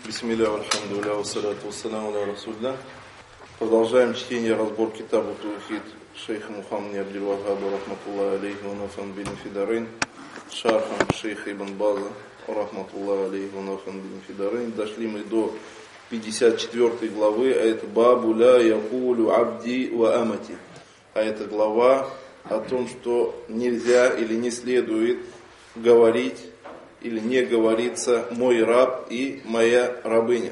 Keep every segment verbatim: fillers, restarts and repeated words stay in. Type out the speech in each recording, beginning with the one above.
Бисмилля, альхамдулилля, вассаляту вассаляму аля расулилля. Продолжаем чтение, разбор китабу Таухид шейха Мухаммада Абдул-Вахаба рахматуллахи алейхи ва нафан бин фидарин, шархам шейха Ибн База рахматуллахи алейхи ва нафан бин фидарин. Дошли мы до пятьдесят четвёртой главы, а это бабу ля якулю абди ва амати. А это глава о том, что нельзя или не следует говорить или не говорится мой раб и моя рабыня.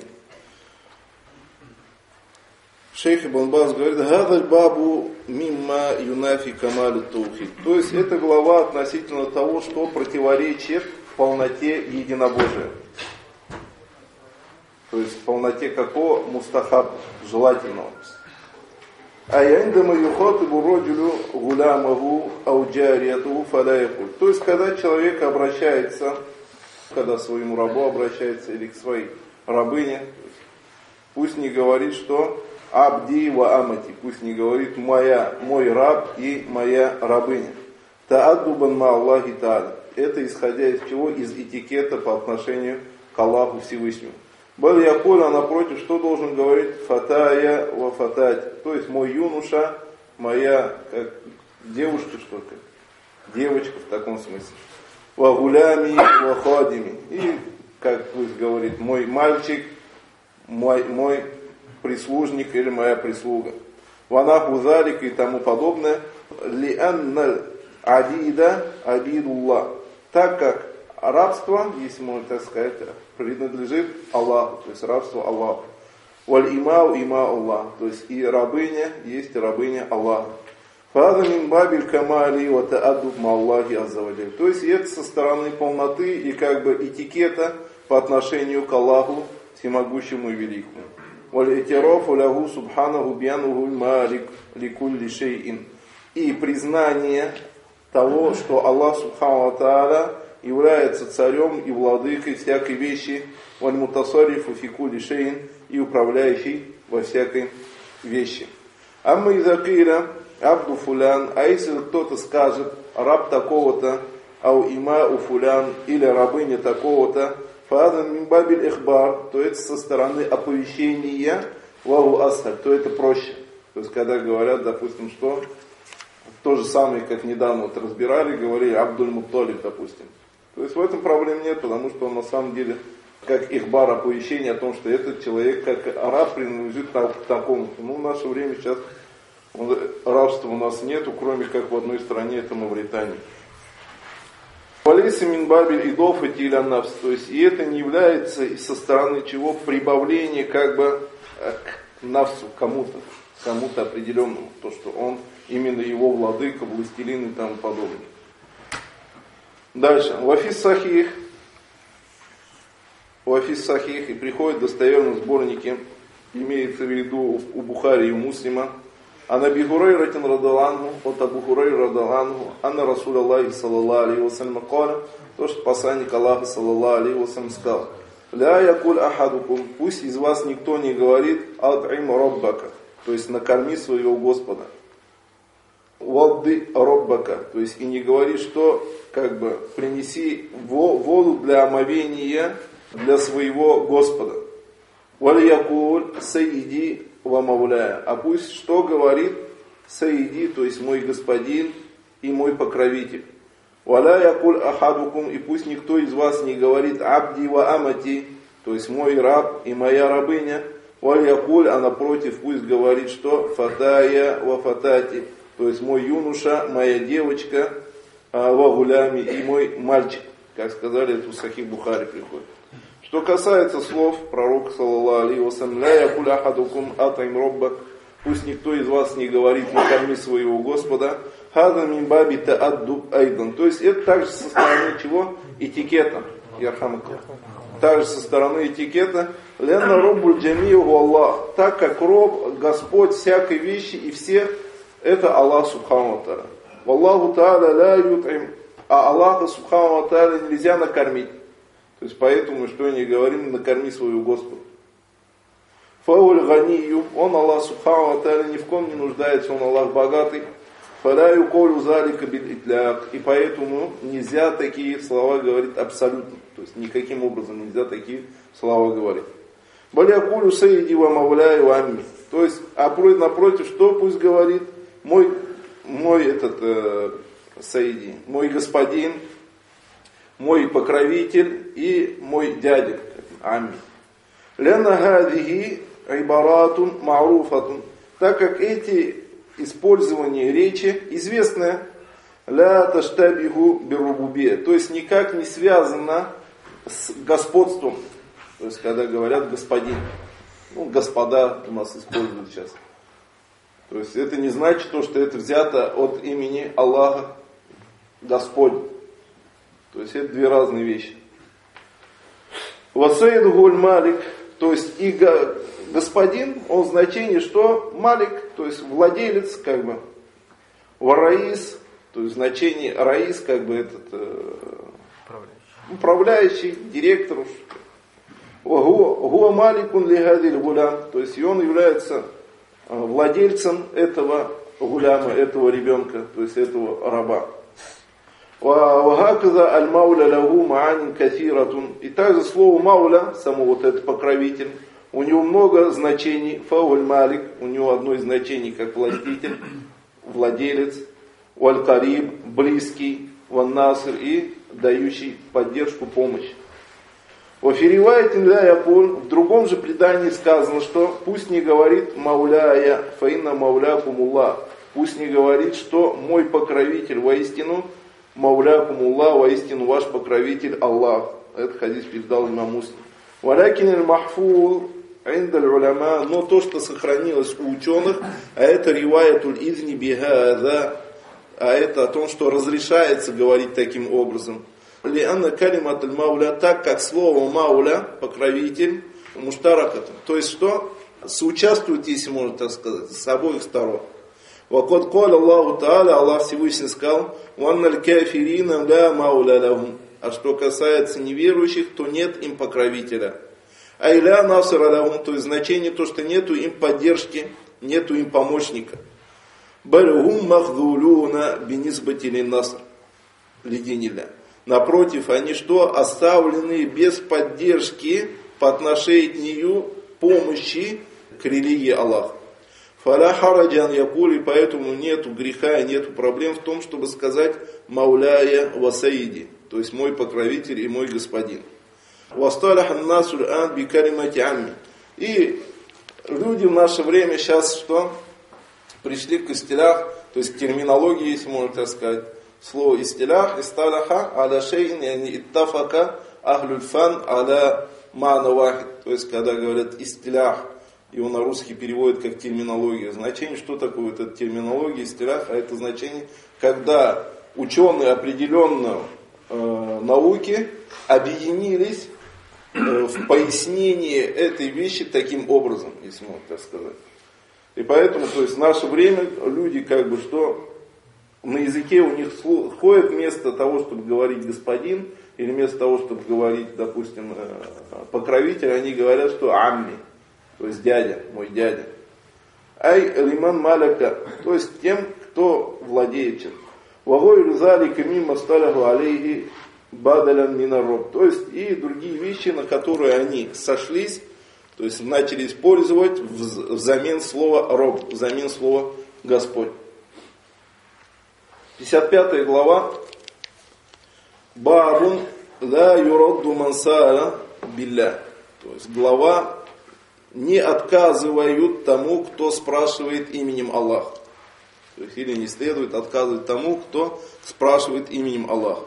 Шейх Ибн Баз говорит: «Гадаль бабу мимма юнафи камалю таухид». То есть это глава относительно того, что противоречит полноте единобожия. То есть полноте какого? Мустахаб, желательного. А яндама юхатибу роджулю гулямаху ауджарияту фаляяху. То есть когда человек обращается, когда своему рабу обращается или к своей рабыне, пусть не говорит, что абди ва амати, пусть не говорит моя, мой раб и моя рабыня. Тааддубан ма Аллахи та'аля. Это исходя из чего? Из этикета по отношению к Аллаху Всевышнему. Бал якуль, а напротив, что должен говорить? Фатая ва фатать. То есть мой юноша, моя как девушка, что ли? Девочка в таком смысле. Ва гулями ва хадими. И, как пусть говорит, мой мальчик, мой, мой прислужник или моя прислуга. Ванаху залика и тому подобное. Ли анна абида абидуллах. Так как рабство, если можно так сказать, принадлежит Аллаху, то есть рабство Аллаху. Валь имау има Аллах, то есть и рабыня есть рабыня Аллаха. Фаза мин бабиль камали ва тааддуб ма Аллахи азза ва джаль. То есть это со стороны полноты и как бы этикета по отношению к Аллаху всемогущему и великому. Валь этирафу лаху субханаху бьянуху малик ликулли шейин. И признание того, что Аллах субхану ва тааля является царем и владыкой всякой вещи, валь мутасаррифу фи кулли шейин, и управляющий во всякой вещи. Амма иза киля абду фулян, а если кто-то скажет раб такого-то, ау имау фулян, или рабыня такого-то, фаадан мин бабиль ихбар, то это со стороны оповещения, вау асхаль, то это проще. То есть когда говорят, допустим, что то же самое, как недавно вот разбирали, говорили Абдуль Мутталиб, допустим. То есть в этом проблем нет, потому что он на самом деле как ихбар, оповещение о том, что этот человек, как раб, принадлежит к такому. Ну, в наше время сейчас рабства у нас нету, кроме как в одной стране, это Мавритания. Валейса мин бабиль идофати иля нафс. То есть и это не является со стороны чего прибавление как бы к нафсу, кому-то, кому-то определенному. То, что он именно его владыка, властелин и тому подобное. Дальше. Вафис сахих. Вафис сахих. И приходят достоверные сборники, имеется в виду у Бухари и у Муслима. А на Бихурайратин радаланху, от Абу Хурайр радаланху, анна Расул Аллахи саллаллаху алейхи ва саллям каля, то, что посланник Аллаха саллаллаху алейхи ва саллям сказал: ля якуль ахадукум, пусть из вас никто не говорит ат'им роббака, то есть накорми своего Господа. Вадды роббака, то есть и не говори, что как бы принеси воду для омовения для своего Господа. Валь якуль сайиди ва мауляя, а пусть что говорит сайиди, то есть мой господин и мой покровитель. Валя якуль ахадукум, и пусть никто из вас не говорит абди ва амати, то есть мой раб и моя рабыня. Валь якуль, а напротив пусть говорит, что фатая ва фатати, то есть мой юноша, моя девочка, ва гулями и мой мальчик. Как сказали, это в Сахих Бухари приходит. Что касается слов пророка саллаллаху алейхи ва саллям, ля якуль ахадукум ат'им роббак, пусть никто из вас не говорит накорми своего Господа, хаза мин баби тааддуб айдан, то есть это также со стороны чего? Этикета. Ярхамакаллах. Также со стороны этикета. Ленна роббуль джамию Аллах, так как роб, Господь всякой вещи и всех, это Аллах субхану ва тааля. Валлаху тааля ля ют'им, а Аллаха субхану ва тааля нельзя накормить. То есть поэтому, что не говорим, накорми своего Господа. Фауль ганию, он Аллах субхану ва тааля ни в ком не нуждается, он Аллах богатый. Фаля юколю залика бил итляк, и поэтому нельзя такие слова говорить абсолютно. То есть никаким образом нельзя такие слова говорить. Балякулю сайиди ва мауляй ва амми. То есть, а напротив, что пусть говорит мой, мой этот э, сайиди, мой господин, мой покровитель и мой дядя, амми. Ляна хадихи айбаратун маруфатун. Так как эти использования речи известны, ля таштабиху бирубубе, то есть никак не связано с господством. То есть, когда говорят господин, ну, господа у нас используют сейчас. То есть, это не значит то, что это взято от имени Аллаха, Господь. То есть, это две разные вещи. Васаиду гуль малик, то есть, и господин, он в значении, что малик, то есть, владелец, как бы, вараис, то есть, в значении раис, как бы, этот, э, управляющий. управляющий, директор, Гуа маликун лихадиль гулям, то есть и он является владельцем этого гуляма, этого ребенка, то есть этого раба. Вахаказа аль мауля лаху маанин кафиратун. И также слово мауля, само вот это покровитель, у него много значений. Фауль малик, у него одно из значений как властитель, владелец. Валь кариб, близкий, ван наср и дающий поддержку, помощь. В другом же предании сказано, что пусть не говорит мауляя, фаинна маулякумулла, пусть не говорит, что мой покровитель воистину, маулякумулла, воистину ваш покровитель Аллах. Этот хадис передал имам Муслим. Валякин аль-махфур индаль уляма, но то, что сохранилось у ученых, а это риваятуль изни бихада, а это о том, что разрешается говорить таким образом. Лианна калимат аль-мауля, так как слово мауля, покровитель, муштаракат, то есть что? Соучаствует, если можно так сказать, с обоих сторон. Вакот каль Аллаху Та'аля, Аллах Всевышний сказал, ванналь кафирина ля мауля лахум. А что касается неверующих, то нет им покровителя. Айля насра лахум, то есть значение то, что нету им поддержки, нету им помощника. Бальгум махдулюна бинисбати лин наср лидинилля. Напротив, они что? Оставлены без поддержки по отношению помощи к религии Аллаха. Фаля хараджан якули, поэтому нету греха и нету проблем в том, чтобы сказать мауляя васаиди, то есть мой покровитель и мой господин. Васталяхан насуль ан би калимати амми. И люди в наше время сейчас что? Пришли к истилях, то есть к терминологии, если можно так сказать. Слово истилях, исталяха, аля шейн, яни иттафака, ахлюль фан, аля мана вахид. То есть, когда говорят истилях, его на русский переводят как терминология. Значение, что такое вот эта терминология, истилях, а это значение, когда ученые определенной э, науки объединились э, в пояснении этой вещи таким образом, если можно так сказать. И поэтому, то есть, в наше время люди как бы что... На языке у них ходит вместо того, чтобы говорить господин, или вместо того, чтобы говорить, допустим, покровитель, они говорят, что амми, то есть дядя, мой дядя. Ай лиман маляка, то есть тем, кто владеет чем. Вагой рузали камима сталяху алейхи бадалян минароб. То есть и другие вещи, на которые они сошлись, то есть начали использовать взамен слова роб, взамен слова Господь. пятьдесят пятая глава. Бабун ла юрадду мансаля билля. То есть глава не отказывают тому, кто спрашивает именем Аллаха. То есть или не следует отказывать тому, кто спрашивает именем Аллаха.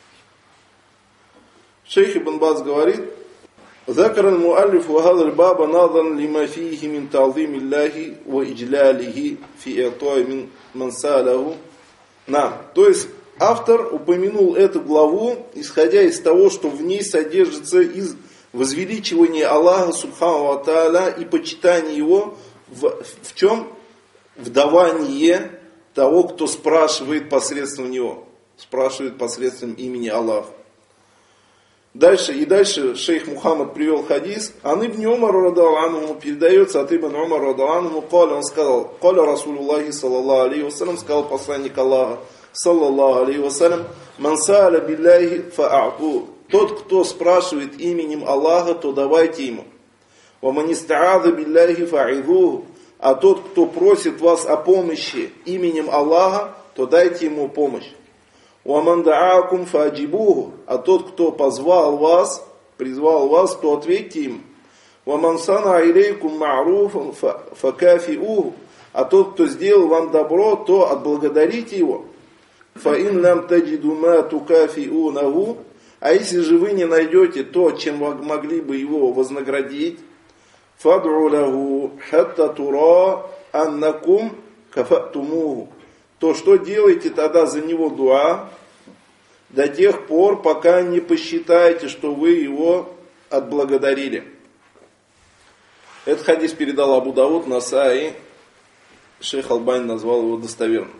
Шейх Ибн Баз говорит: ذكر المؤلف وهذا الباب نظرا لما فيه من تعظيم الله وإجلاله في إعطاء من من سأله. На, то есть автор упомянул эту главу, исходя из того, что в ней содержится из возвеличивания Аллаха Субхану ва Тааля и почитания Его в, в чем? В давании того, кто спрашивает посредством Него, спрашивает посредством имени Аллаха. Дальше, и дальше шейх Мухаммад привел хадис. Ан ибн Умар радаллаху, передается от ибн Умар радаллаху, он сказал: «Каля Расулуллахи саллаллаху алейхи вассалям», сказал посланник Аллаха саллаллаху алейхи вассалям, «Ман сааля билляхи фа'ату», тот, кто спрашивает именем Аллаха, то давайте ему. وَمَنِ اسْتَعَاذَ بِاللَّهِ فَعِذُوهُ. А тот, кто просит вас о помощи именем Аллаха, то дайте ему помощь. وَمَنْ دَعَاكُمْ فَأَجِبُوهُ. А тот, кто позвал вас, призвал вас, то ответьте им. وَمَنْ صَنَعَ إِلَيْكُمْ مَعْرُوفًا فَكَافِئُوهُ. А тот, кто сделал вам добро, то отблагодарите его. فَإِنْ لَمْ تَجِدُوا مَا تُكَافِئُونَهُ. А если же вы не найдете то, чем вы могли бы его вознаградить, فَادْعُوا لَهُ حَتَّى تُرَى أَنَّكُمْ كَفَأْتُمُوهُ. То что делаете тогда за него дуа до тех пор, пока не посчитаете, что вы его отблагодарили. Этот хадис передал Абу Дауд, Насаи, шейх Албани назвал его достоверным.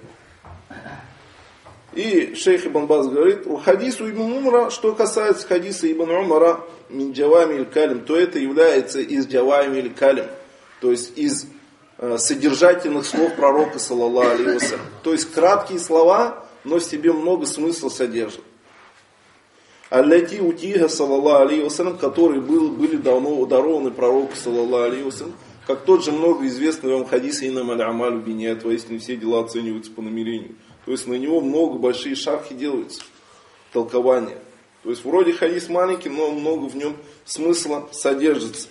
И шейх Ибн Баз говорит, у хадису Ибн Умара, что касается хадиса Ибн Умара, мин джавами иль калим, то это является из джавами иль калим, то есть из э, содержательных слов пророка, саллаллаху алейхи вассалям. То есть краткие слова, но в себе много смысла содержат. Аллати утиха, саллаллаху алейхи вассалям, которые был, были давно дарованы пророку, саллаллаху алейхи вассалям, как тот же много известный вам хадис «Иннам аль-амалю бинният», воистину все дела оцениваются по намерению. То есть на него много большие шархи делаются, толкования. То есть вроде хадис маленький, но много в нем смысла содержится.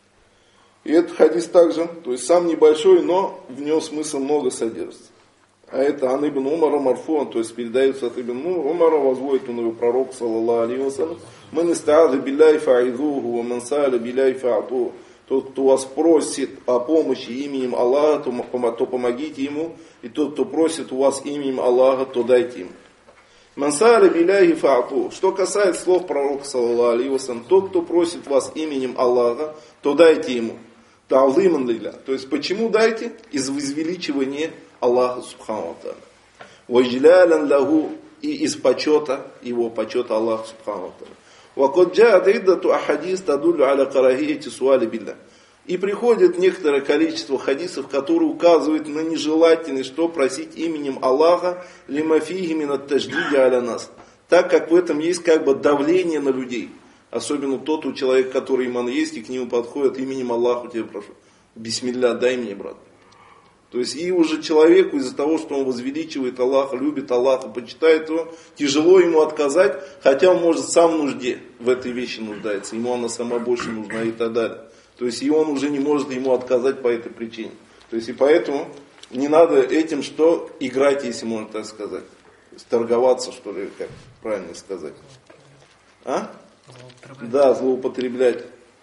И этот хадис также, то есть сам небольшой, но в нем смысл много содержится. А это ан ибн Умара марфуан, то есть передается от ибн Умара, возводит он его пророк, саллаллаху алейхи вассалям. «Ман иста'аза билляхи фа'идуху, ва ман са'аля билляхи фа'атуху». Тот, кто вас просит о помощи именем Аллаха, то, то помогите ему. И тот, кто просит у вас именем Аллаха, то дайте ему. Мансаля биляхи фа'ату. Что касается слов пророка, саллаллаху алейхи вассалям, тот, кто просит вас именем Аллаха, то дайте ему. Та'зиман лилля. То есть, почему дайте? Из возвеличивания Аллаха субхану ва тааля. Ваджлялян лаху. И из почета, его почета Аллаха субхану ва тааля. وَقَدْ جَاءَتْ عِدَّةُ أَحَادِيث تَدُلُّ عَلَى كَرَاهِيَّةِ سُؤَالِ بِاللَّهِ. И приходит некоторое количество хадисов, которые указывают на нежелательность, что просить именем Аллаха лима фиги мин ат-таждиди аля нас. Так как в этом есть как бы давление на людей. Особенно тот у человека, который иман есть, и к нему подходит именем Аллаха, тебе прошу. Бисмилля, дай мне, брат. То есть и уже человеку из-за того, что он возвеличивает Аллаха, любит Аллаха, почитает его, тяжело ему отказать, хотя он может сам в нужде в этой вещи нуждается, ему она сама больше нужна и так далее. То есть и он уже не может ему отказать по этой причине. То есть и поэтому не надо этим что играть, если можно так сказать. То есть торговаться, что ли, как правильно сказать. А? Злоупотреблять. Да, злоупотреблять.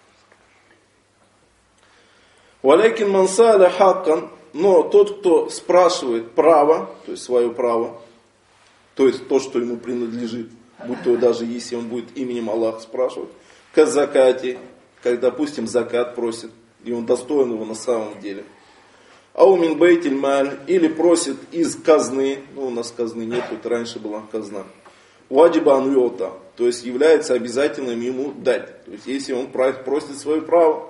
Валякин мансаля хаккан. Но тот, кто спрашивает право, то есть свое право, то есть то, что ему принадлежит, будь то даже если он будет именем Аллаха спрашивать, к закате, как, допустим, закат просит, и он достоин его на самом деле. Ау мин бейтиль маль, или просит из казны, ну у нас казны нет, тут раньше была казна. Ваджиба ан юта, то есть является обязательным ему дать, то есть если он просит свое право.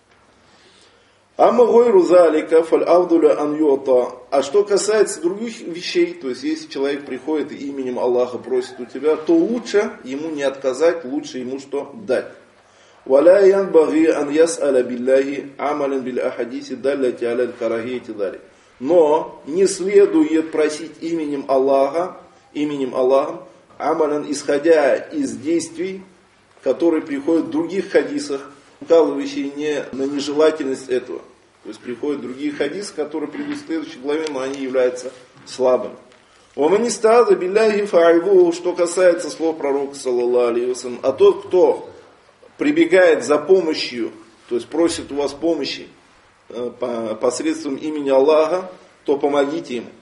Амма гойру залика фаль авдуля ан юта. А что касается других вещей, то есть если человек приходит и именем Аллаха просит у тебя, то лучше ему не отказать, лучше ему что дать. Валя янбаги ан яс'аля билляхи амалян бил ахадиси далляти аля карахияти дали. Но не следует просить именем Аллаха, именем Аллаха, амалян, исходя из действий, которые приходят в других хадисах, указывающие не на нежелательность этого. То есть приходят другие хадисы, которые придут в следующей главе, но они являются слабыми. Что касается слов пророка, саллаллаху алейхи вассалям, а тот, кто прибегает за помощью, то есть просит у вас помощи посредством имени Аллаха, то помогите ему.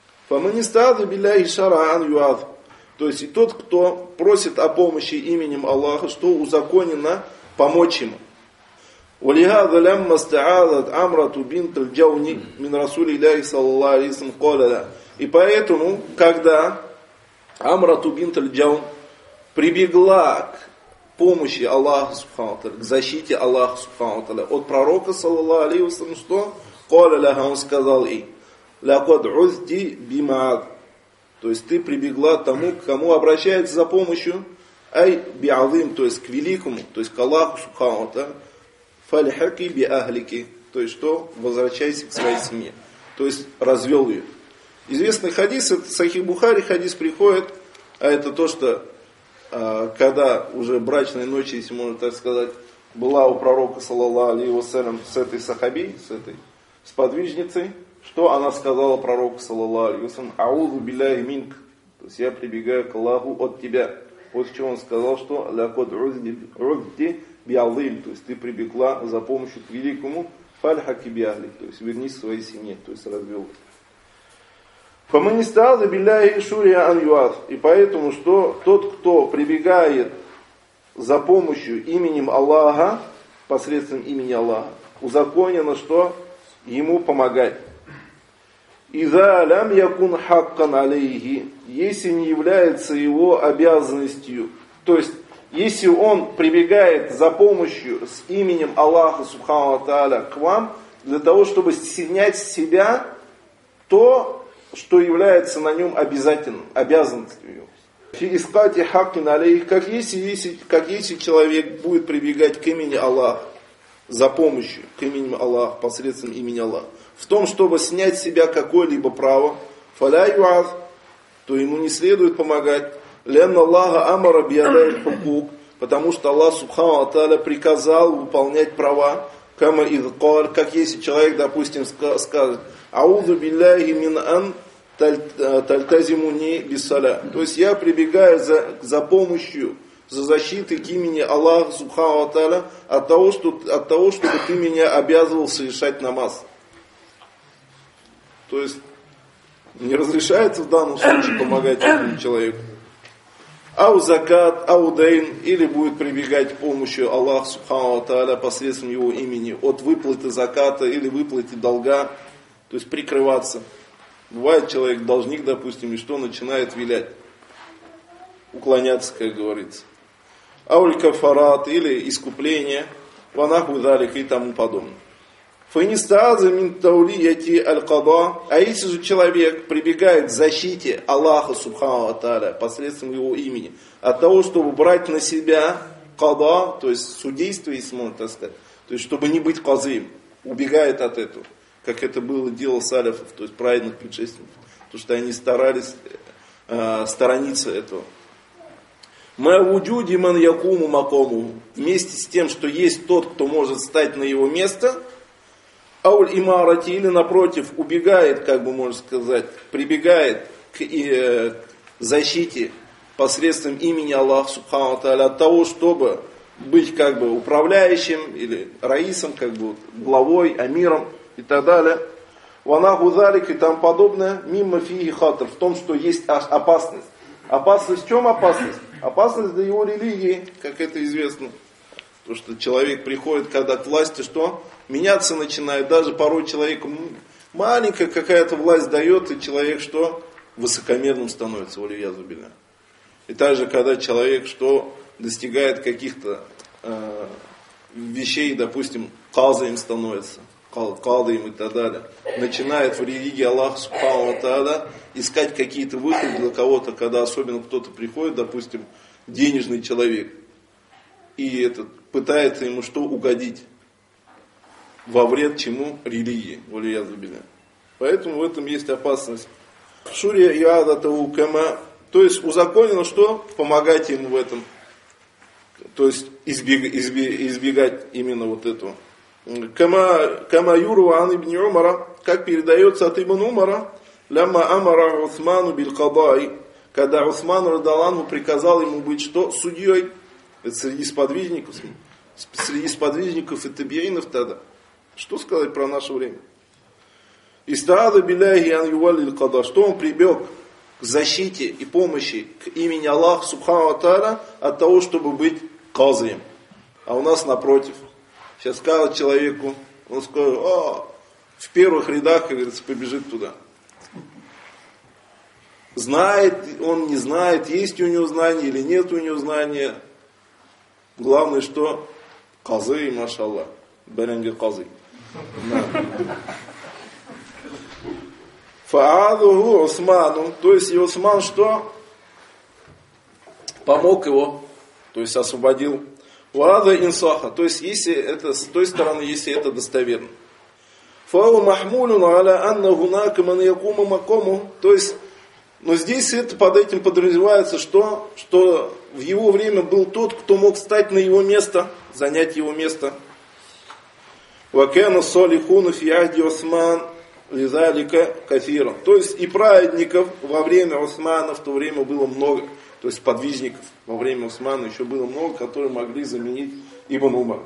То есть и тот, кто просит о помощи именем Аллаха, что узаконено помочь ему. ولهذا لما استعاذت عمرة بنت الجون من رسول الله صلى الله عليه وسلم قال لا. И поэтому, когда Амрату бинт аль-Джаун прибегла к помощи Аллаха субхану ва тааля, к защите Аллаха субхану ва тааля от пророка, саллаллаху алейхи вассалям, что? قال لها, он сказал ей: لقد عذت بمعاذ. То есть ты прибегла тому, к кому обращается за помощью, ай би'азим, то есть к великому, то есть к Аллаху субхану ва тааля. фальхаки би ахлики, то есть что, возвращайся к своей семье, то есть развел ее. Известный хадис, это Сахих Бухари хадис приходит, а это то, что когда уже брачная ночь, если можно так сказать, была у пророка, саллаллаху алейхи вассалям, с этой сахаби, с этой сподвижницей, что она сказала пророку, саллаллаху алейхи вассалям, аузу билляхи минк, то есть я прибегаю к Аллаху от тебя. Вот в чем он сказал, что лякот рузди биалым, то есть ты прибегла за помощью к великому фальхаки биахли, то есть вернись к своей семье, то есть развел. Фаманистаза билляхи шурия ан юаз. И поэтому, что тот, кто прибегает за помощью именем Аллаха, посредством имени Аллаха, узаконено, что ему помогать. Иза лям якун хаккан алейхи, если не является его обязанностью, то есть если он прибегает за помощью с именем Аллаха субхану ва тааля к вам, для того, чтобы снять с себя то, что является на нем обязательным, обязанностью. Искать хаккин алейх, как если, если, как если человек будет прибегать к имени Аллаха, за помощью к имени Аллаха, посредством имени Аллаха, в том, чтобы снять с себя какое-либо право, фаля юаз, то ему не следует помогать. Лянна Аллаха амара биадай хукук, потому что Аллах субхану ва тааля приказал выполнять права, кама идкар, как если человек, допустим, скажет, аузу билляхи мин ан тальтазимуни биссаля, то есть я прибегаю за, за помощью, за защитой к имени Аллаха субхану ва тааля от того, что, от того, чтобы ты меня обязывал совершать намаз. То есть не разрешается в данном случае помогать этому человеку. Ау закат, ау дейн, или будет прибегать к помощи Аллаха субхану ва тааля посредством его имени от выплаты заката или выплаты долга, то есть прикрываться. Бывает человек должник, допустим, и что начинает вилять, уклоняться, как говорится. Ауль кафарат, или искупление, ванаху далик и тому подобное. Фанистааза мин таулияти аль-када, а если же человек прибегает к защите Аллаха субхану ва тааля посредством его имени, от того, чтобы брать на себя када, то есть судейство, если можно так сказать, то есть чтобы не быть казым, убегает от этого, как это было дело саляфов, то есть праведных предшественников, потому что они старались э, сторониться этого. Ма вуджуди ман якуму макому, вместе с тем, что есть тот, кто может стать на его место, ауль имарати, или напротив, убегает, как бы можно сказать, прибегает к э, защите посредством имени Аллаха субхану ва тааля от того, чтобы быть как бы управляющим или раисом, как бы главой, амиром и так далее. Ванаху залик и тому подобное, мимма фиги хатр, в том, что есть опасность. Опасность в чем опасность? Опасность для его религии, как это известно. То, что человек приходит, когда к власти, что? Меняться начинает. Даже порой человеку маленькая какая-то власть дает, и человек что? Высокомерным становится, валиязу билля. И также, когда человек что? Достигает каких-то э, вещей, допустим, казаем становится, калдаем и так далее. Начинает в религии Аллаха субхану ва тааля искать какие-то выходы для кого-то, когда особенно кто-то приходит, допустим, денежный человек, и этот пытается ему что? Угодить во вред чему? Религии. Поэтому в этом есть опасность. Шурия и адатау кама, то есть узаконено что? Помогать ему в этом. То есть избег, избег, избегать именно вот этого. Кама, кама юру ан ибн Умара, как передается от ибн Умара, лямма амара Усману биль кадай, когда Усман радаллаху приказал ему быть что? Судьей. Это среди сподвижников, среди сподвижников и табиинов тогда. Что сказать про наше время? Истаада билляхи ан ювалли када, что он прибег к защите и помощи к имени Аллаха субхану ва тааля от того, чтобы быть казаем. А у нас напротив. Сейчас скажет человеку, он скажет, о, в первых рядах, как говорится, побежит туда. Знает, он не знает, есть у него знания или нет у него знания. Главное, что казы, машаллах, барангир казы. Фаадуху Усману, то есть и Усман что? Помог его, то есть освободил. Вада инсаха, то есть если это с той стороны, если это достоверно. Фау махмулюн аля анна гунака ман якуму макому, то есть, но здесь это под этим подразумевается, что, что в его время был тот, кто мог встать на его место, занять его место. Вакена солихуну фи ахди Усман лизалика кафира. То есть и праведников во время Усмана в то время было много. То есть подвижников во время Усмана еще было много, которые могли заменить Ибн Умар.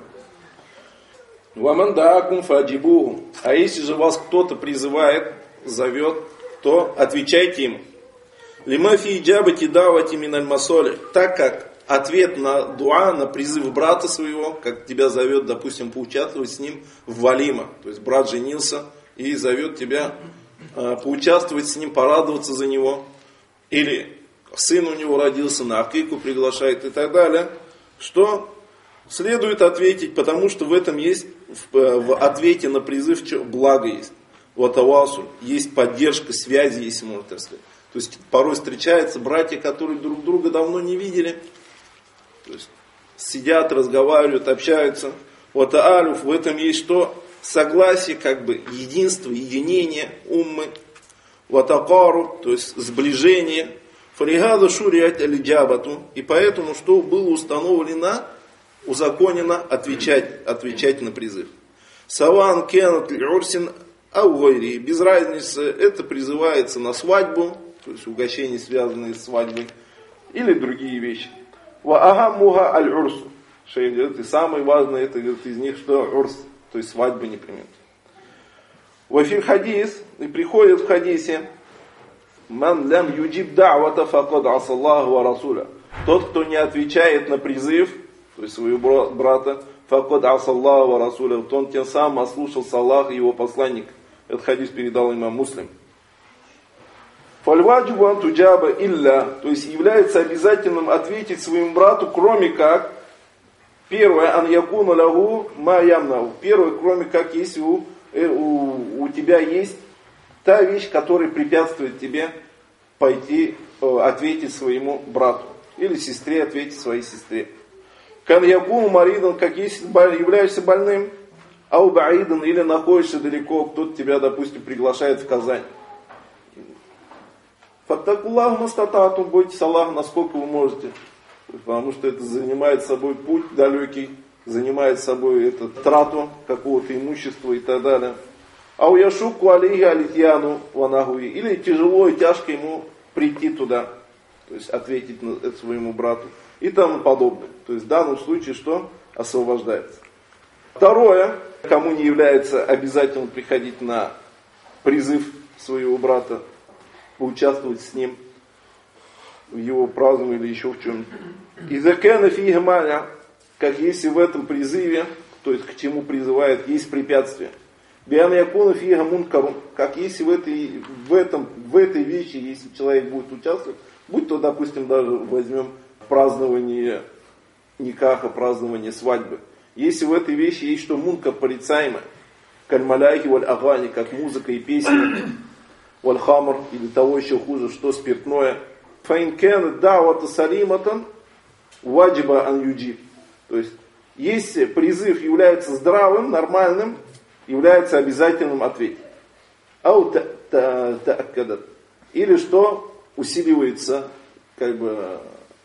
Ваман даакум фаджибуху. А если же вас кто-то призывает, зовет, то отвечайте ему. Лима фи иджабати давати миналь масоли. Так как ответ на дуа, на призыв брата своего, как тебя зовет, допустим, поучаствовать с ним в валима. То есть брат женился и зовет тебя э, поучаствовать с ним, порадоваться за него. Или сын у него родился, на акику приглашает и так далее. Что следует ответить, потому что в этом есть, в, в ответе на призыв благо есть. Вот авасуль, есть поддержка, связи, если можно так сказать. То есть порой встречаются братья, которые друг друга давно не видели. То есть сидят, разговаривают, общаются. Вот алюф, в этом есть что? Согласие, как бы единство, единение уммы. Вот акару, то есть сближение. Фалихаду шуриат алиджабату. И поэтому, что было установлено, узаконено отвечать, отвечать на призыв. Саван кенат льурсин аугайри. Без разницы, это призывается на свадьбу, то есть угощения, связанные с свадьбой, или другие вещи. Ва агаммуха аль-урсу. Шейх говорит, и самое важное это говорит, из них, что урс, то есть свадьба непременно. Вафир хадис, и приходит в хадисе, ман лям юджиб да'вата факад асаллаху ва расуля. Тот, кто не отвечает на призыв, то есть своего брата, факад асаллаху ва расуля, то он тем самым ослушался Аллаха и его посланника. Этот хадис передал имам Муслим. Фальваджибу антуджаба илля, то есть является обязательным ответить своему брату, кроме как, первое, ан якуна лягу ма ямнау. Первое, кроме как, если у, у, у тебя есть та вещь, которая препятствует тебе пойти ответить своему брату. Или сестре ответить своей сестре. Кан якуну маридан, как если являешься больным, ау баидан, или находишься далеко, кто-то тебя, допустим, приглашает в Казань. Фаттакуллаху мастатату, бойтесь Аллаха, насколько вы можете. Потому что это занимает собой путь далекий, занимает собой это, трату какого-то имущества и так далее. Ау яшуку алейхи алитьяну ванахуи. Или тяжело и тяжко ему прийти туда, то есть ответить на это своему брату и тому подобное. То есть в данном случае что? Освобождается. Второе, кому не является обязательным приходить на призыв своего брата, поучаствовать с ним в его праздновании или еще в чем-нибудь. Изакена фига маня, как если в этом призыве, то есть к чему призывает, есть препятствие. Биан якуна фига мункарун, как если в этой, в, этом, в этой вещи, если человек будет участвовать, будь то, допустим, даже возьмем празднование никаха, празднование свадьбы. Если в этой вещи есть что мункар порицаемое, кальмаляхи валь агани, как музыка и песни, валь хамр, или того еще хуже, что спиртное, фаинкен да'вата салиматан ваджиба ан юджиб. То есть, если призыв является здравым, нормальным, является обязательным ответить. Ау та'аккадат. Или что усиливается как бы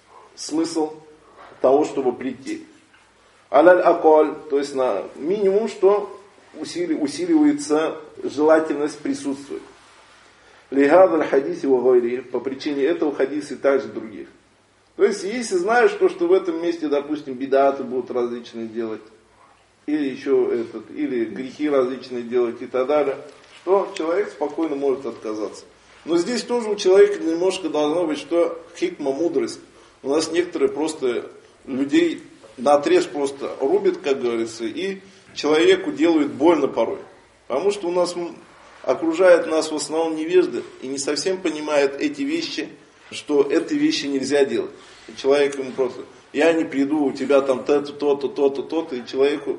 смысл того, чтобы прийти. Аляль акаль, то есть на минимум, что усили, усиливается желательность присутствовать. Лихадаль хадиси ва гайри, по причине этого хадиса и также других. То есть, если знаешь, то, что в этом месте, допустим, бидаты будут различные делать, или еще этот, или грехи различные делать и так далее, что человек спокойно может отказаться. Но здесь тоже у человека немножко должно быть, что хикма, мудрость. У нас некоторые просто людей наотрез просто рубят, как говорится, и человеку делают больно порой. Потому что у нас окружают нас в основном невежды и не совсем понимают эти вещи, что эти вещи нельзя делать. И человек ему просто, я не приду, у тебя там то-то, то-то, то-то, то-то, и человеку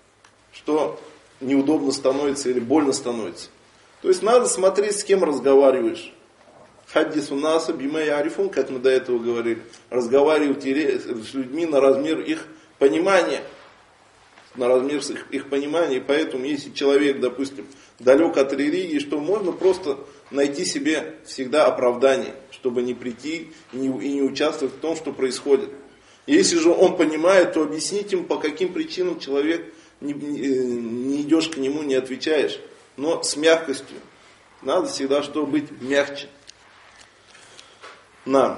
что неудобно становится или больно становится. То есть надо смотреть, с кем разговариваешь. Хаддису наса бима ярифун, как мы до этого говорили. Разговаривать с людьми на размер их понимания, на размер их, их понимания. И поэтому, если человек, допустим, далек от религии, что можно просто найти себе всегда оправдание, чтобы не прийти и не, и не участвовать в том, что происходит. Если же он понимает, то объяснить ему, по каким причинам человек не, не, не идешь к нему, не отвечаешь. Но с мягкостью. Надо всегда, чтобы быть мягче. Нам.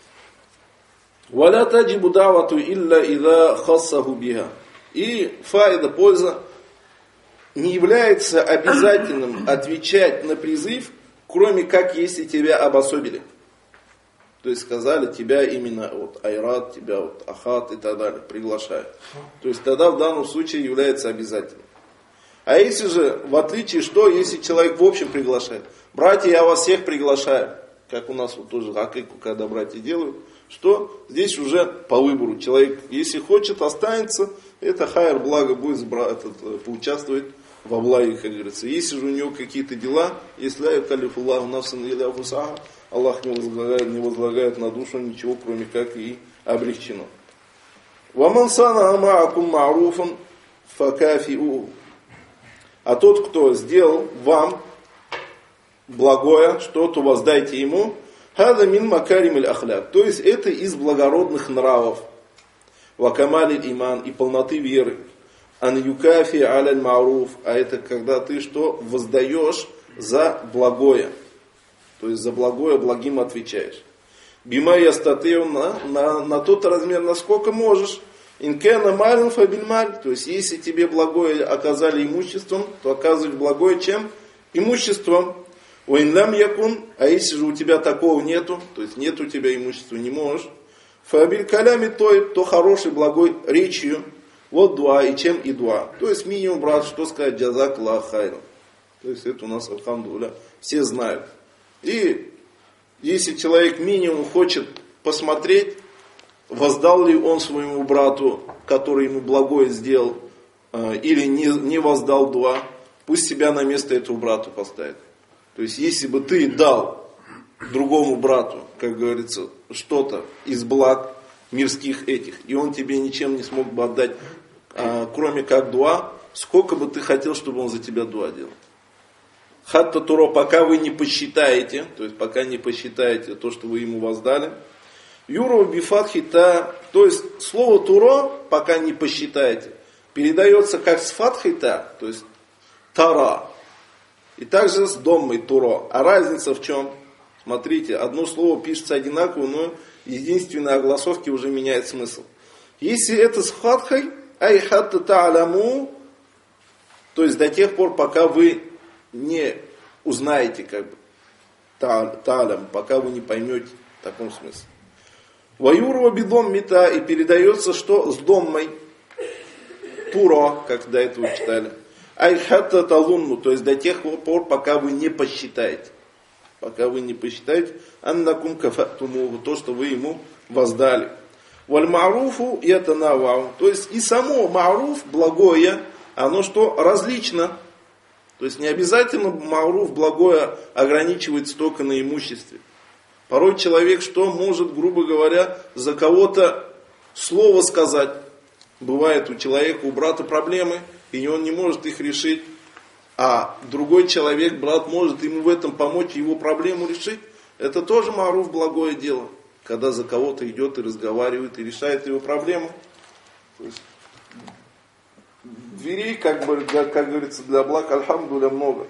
وَلَا تَجِبُ دَعْوَةُ إِلَّا إِذَا خَصَّهُ بِهَا. И фаида, польза, не является обязательным отвечать на призыв, кроме как если тебя обособили. То есть сказали, тебя именно вот Айрат, тебя вот Ахат и так далее приглашают. То есть тогда в данном случае является обязательным. А если же, в отличие что, если человек в общем приглашает. Братья, я вас всех приглашаю. Как у нас вот тоже акику, когда братья делают. Что здесь уже по выбору. Человек, если хочет, останется. Это хайр, благо будет этот, поучаствовать во благе, как говорится. Если же у него какие-то дела, если ля юкаллифу Аллаху нафсан илля вус'аха, Аллах не возлагает, не возлагает на душу ничего, кроме как и облегчено. وَمَنْ صَنَعَ مَعَكُمْ مَعْرُوفًا فَكَافِئُوهُ. А тот, кто сделал вам благое, что-то воздайте ему, هَذَا مِنْ مَكَارِمِ الْأَخْلَاقِ. То есть это из благородных нравов. وَكَمَالِ الْإِيمَانِ. И полноты веры. «Ан юкафи аля ма'руф». А это когда ты что? Воздаешь за благое. То есть за благое благим отвечаешь. «Бима ястатею» на, на, на тот размер, насколько можешь. «Инкена малин фабильмаль». То есть если тебе благое оказали имуществом, то оказывать благое чем? Имуществом. «Уинлям якун». А если же у тебя такого нету, то есть нет у тебя имущества, не можешь. «Фабиль калями той», то хорошей благой речью. Вот дуа, и чем и дуа. То есть минимум, брат, что сказать, джазак Аллах хайран. То есть это у нас, альхамдулилля, все знают. И если человек минимум хочет посмотреть, воздал ли он своему брату, который ему благое сделал, или не, не воздал дуа, пусть себя на место этого брата поставит. То есть если бы ты дал другому брату, как говорится, что-то из благ мирских этих, и он тебе ничем не смог бы отдать, а, кроме как дуа, сколько бы ты хотел, чтобы он за тебя дуа делал. Хатта туро, пока вы не посчитаете, то есть пока не посчитаете то, что вы ему воздали. Юро бифатхита, то есть слово туро, пока не посчитаете, передается как с фатхита, то есть тара, и также с доммой туро. А разница в чем? Смотрите, одно слово пишется одинаково, но единственное огласовки уже меняет смысл. Если это с фатхой, ай хатта та'аляму, то есть до тех пор, пока вы не узнаете, как бы, та'алям, пока вы не поймете в таком смысле. Ваюрва бидом мита, и передается, что с доммой, туро, как до этого читали. Ай хатта талунну, то есть до тех пор, пока вы не посчитаете. Пока вы не посчитаете, аннакум кафатумуху, то, что вы ему воздали. Валь ма'руфу ятанавау, то есть и само ма'руф, благое, оно что? Различно. То есть не обязательно ма'руф, благое, ограничивается только на имуществе. Порой человек что может, грубо говоря, за кого-то слово сказать. Бывает у человека, у брата проблемы, и он не может их решить. А другой человек, брат, может ему в этом помочь, его проблему решить. Это тоже ма'руф, благое дело. Когда за кого-то идет и разговаривает, и решает его проблему. То есть, дверей, как бы, для, как говорится, для благ, альхамдулилля, много.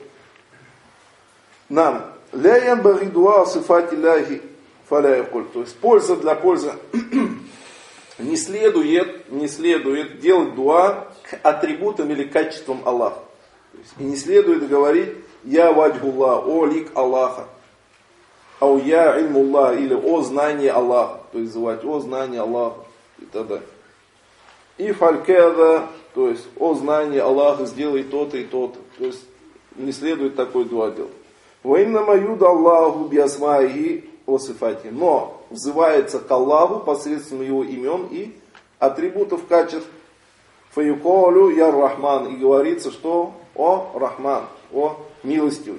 Нам. Ля янбаги дуа сифати ляхи фаля якуль. То есть польза для пользы. Не следует, не следует делать дуа к атрибутам или качествам Аллаха. И не следует говорить «Я ваджгуллах», «О лик Аллаха», «Ау я ильмуллах» или «О знание Аллаха», то есть звать «О знание Аллаха» и так далее. И фалькеда, то есть «О знание Аллаха, сделай то-то и то-то». То есть не следует такой дуа делать. «Ваиннама юда Аллаху биасмаихи о сифати». Но взывается к Аллаху посредством его имен и атрибутов качеств. Фаюколю я Рахман. И говорится, что о Рахман, о милостивый.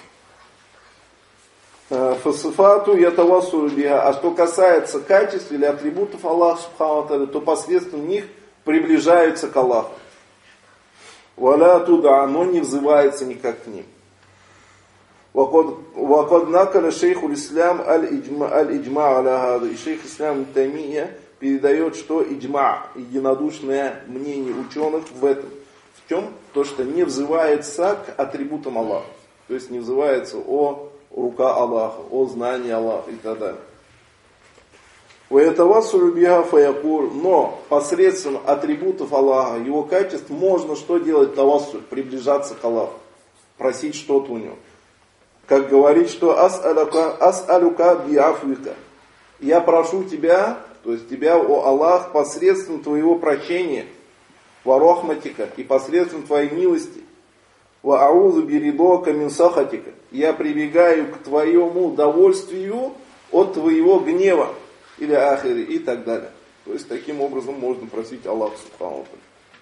Фасифату я тавасулю биха. А что касается качеств или атрибутов Аллаха Субхану ва Тааля, то посредством них приближаются к Аллаху. Валя туда, оно не взывается никак к ним. Вакад накаля шейху ислам аль-иджма аля хада. И шейх ислам Таймия передает, что иджма, единодушное мнение ученых в этом. В чем? То, что не взывается к атрибутам Аллаха. То есть не взывается о рука Аллаха, о знании Аллаха и так далее. Но посредством атрибутов Аллаха, его качеств, можно что делать? Тавассуль, приближаться к Аллаху, просить что-то у него. Как говорит, что ас'алюка, ас'алюка би'афвика. Я прошу тебя, то есть тебя, о Аллах, посредством твоего прощения, ва рахматика, и посредством твоей милости, ва аузу биридока мин сахатика. Я прибегаю к твоему удовольствию от твоего гнева. Или ахири и так далее. То есть таким образом можно просить Аллаха субхану ва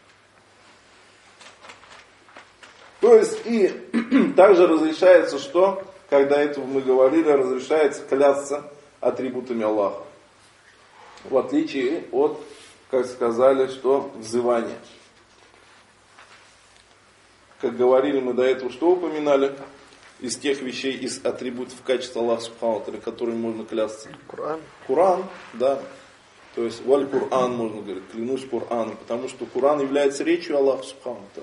тааля. То есть и также разрешается, что, когда это мы говорили, разрешается клясться атрибутами Аллаха. В отличие от, как сказали, что взывания. Как говорили мы до этого, что упоминали? Из тех вещей, из атрибутов качества Аллаха субхану ва тааля, которыми можно клясться. Коран. Коран, да. То есть валь Коран можно говорить, клянусь Кораном, потому что Коран является речью Аллаха субхану ва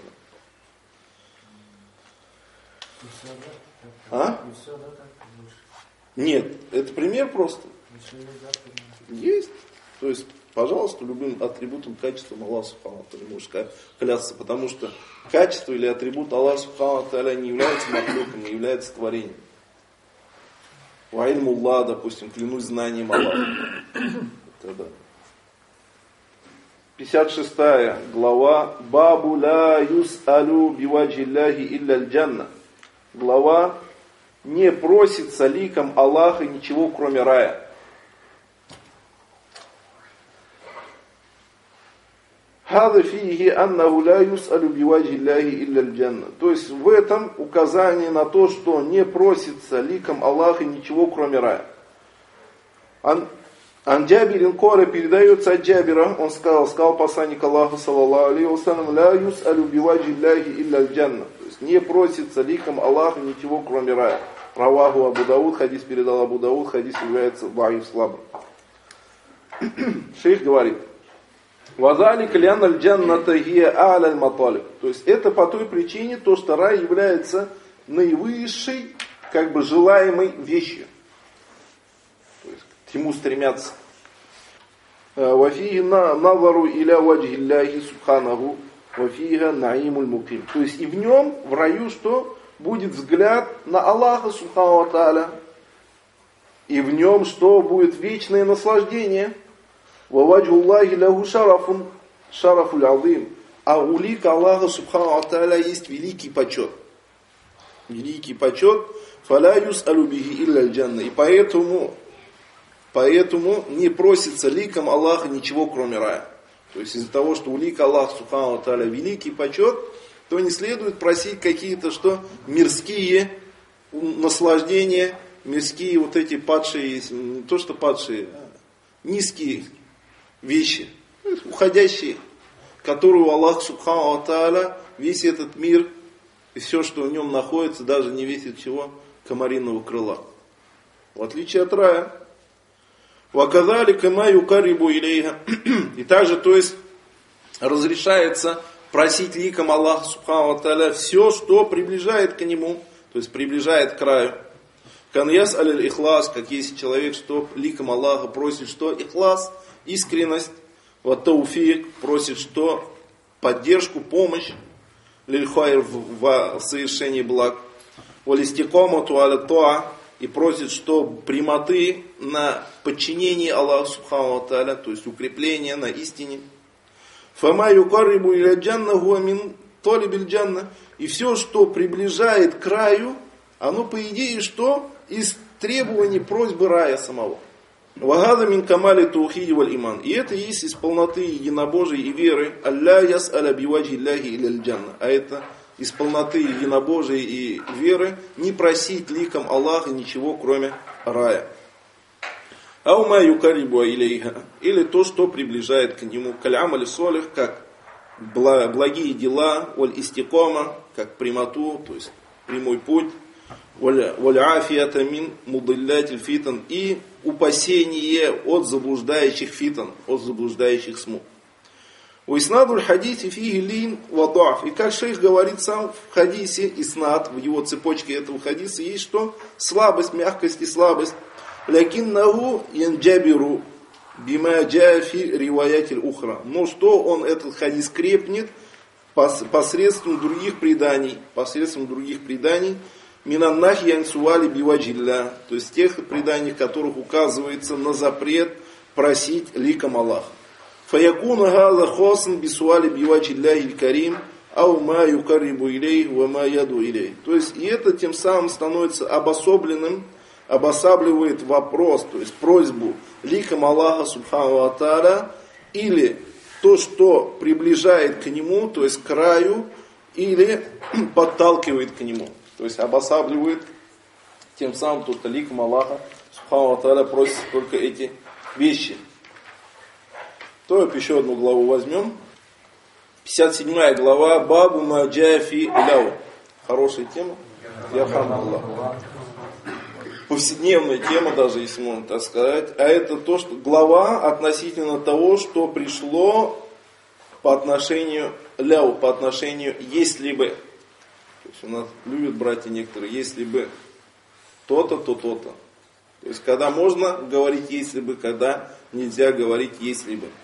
тааля. А? Нет, это пример просто. Есть. То есть, пожалуйста, любым атрибутом, качеством Аллаха субхану ва тааля можешь клясться, потому что качество или атрибут Аллаха субхану ва тааля не является махлюком, не является творением. Ва ильмуллах, допустим, клянусь знанием Аллаха. Тогда. пятьдесят шестая глава. Бабу ла юс'алю биваджиллахи илля аль-джанна. Глава не просится ликом Аллаха ничего, кроме рая. Хада фиги аннаху ла юс'алю биваджиллахи илля аль-джанна. То есть в этом указание на то, что не просится ликом Аллаха ничего, кроме рая. Ан, ан Джабирин Кора передается от Джабира, он сказал, сказал посланник Аллаха, саллаллаху алейхи ва саллям, ла юс'алю биваджиллахи илля аль-джанна. То есть не просится ликом Аллаха ничего, кроме рая. Раваху Абу Дауд, хадис передал Абу Дауд, хадис является даиф слабым. Шейх говорит, Вазалик лян аль-джанната гия а'ля аль-маталиб. То есть это по той причине, то, что рай является наивысшей, как бы желаемой вещью. То есть к нему стремятся. Вафиги назару иля ваджиллахи субханаху, вафига наимуль муким. То есть и в нем, в раю, что? Будет взгляд на Аллаха субхану ва тааля. И в нем, что? Будет вечное наслаждение. Ваваджуллахи лаху шарафун, шарафуль азим. А у лика Аллаха субхану ва тааля есть великий почет. Великий почет. Фаля юс'алю биги илля аль-джанна. И поэтому, поэтому не просится ликом Аллаха ничего, кроме рая. То есть из-за того, что у лика Аллаха субхану ва тааля великий почет, то не следует просить какие-то что мирские наслаждения, мирские вот эти падшие, не то что падшие, а низкие вещи, уходящие, которые у Аллаха субхану ва тааля, весь этот мир и все, что в нем находится, даже не весит чего, комариного крыла. В отличие от рая. Ваказали кама юкарибу илейха. И также, то есть, разрешается просить ликом Аллаха субхану ва тааля все, что приближает к нему, то есть приближает к краю. Кан яс аль ихлас, как есть человек, что ликом Аллаха просит, что ихлас, искренность, вот тауфик, просит, что поддержку, помощь, лильхайр в совершении благ, валистикомату аля тоа, и просит, что прямоты на подчинении Аллаху субхану ва тааля, то есть укрепление на истине. Фама юкарибу иля джанна хуа мин толибиль джанна. И все, что приближает к краю, оно по идее что? Из требований просьбы рая самого. Вагада мин камали таухиди валь иман. И это есть из полноты единобожия и веры. Алля яс аля биваджиллахи иля джанна. А это из полноты единобожия и веры не просить ликом Аллаха ничего, кроме рая. Аума юкарибу илейха, или то, что приближает к нему. Калямали солих, как благие дела, воль истикома, как прямоту, то есть прямой путь, воль афията мин мудиллятиль фитан, и упасение от заблуждающих фитан, от заблуждающих смут. Уиснадуль хадиси фиги лин вадаф. И как шейх говорит сам в хадисе, иснад, в его цепочке этого хадиса есть что? Слабость, мягкость и слабость. Лякиннаху янджабиру бима джафи риваятиль ухра. Но что он этот хадис крепнет посредством других преданий, посредством других преданий, минаннахи янсуали биваджилля, то есть тех преданий, в которых указывается на запрет просить ликом Аллаха. Фаякуна газа хосан бисуали биваджилля иль карим, ау ма юкаррибу илей, ва ма яду илей. То есть и это тем самым становится обособленным, обосабливает вопрос, то есть просьбу ликом Аллаха субхану ва тааля, или то, что приближает к нему, то есть к краю, или подталкивает к нему. То есть обосабливает тем самым только ликом Аллаха субхану ва тааля просит только эти вещи. То еще одну главу возьмем. пятьдесят седьмая глава. Бабу маджафи ляу. Хорошая тема. Ярхамуллах. Повседневная тема, даже если можно так сказать. А это то, что глава относительно того, что пришло по отношению ляу, по отношению если бы. То есть у нас любят братья некоторые, если бы то-то, то то-то. То есть когда можно говорить если бы, когда нельзя говорить если бы.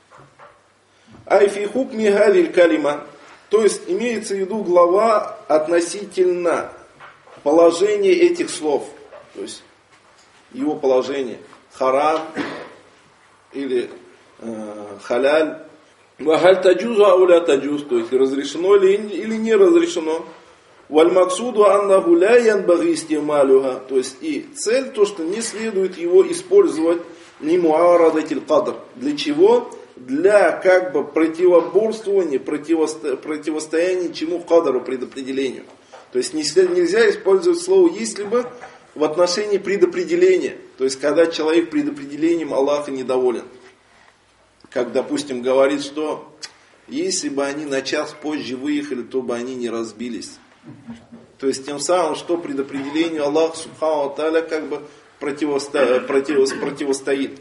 Айфи хукми гадиль калима. То есть имеется в виду глава относительно положения этих слов. То есть его положение. Харам или э, халяль. Вагаль таджузу ауля таджуз. То есть разрешено или, или не разрешено. Валь максуду аннаху ля янбаги истималюха. То есть и цель то, что не следует его использовать ли муарадатиль кадр. Для чего? Для как бы противоборствования, противосто, противостояния чему кадру, предопределению. То есть нельзя использовать слово если бы в отношении предопределения. То есть когда человек предопределением Аллаха недоволен. Как, допустим, говорит, что если бы они на час позже выехали, то бы они не разбились. То есть тем самым, что предопределению Аллаха субхану ва тааля как бы противосто, против, противостоит.